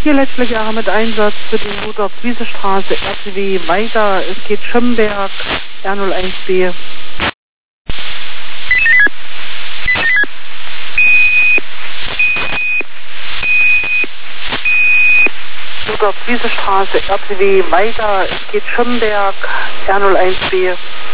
Hier Letztlich mit Einsatz für die Rudolf-Wiese-Straße, RTW weiter. Es geht Schimberg, R01B. Rudolf-Wiese-Straße, RTW weiter. Es geht Schimberg, R01B.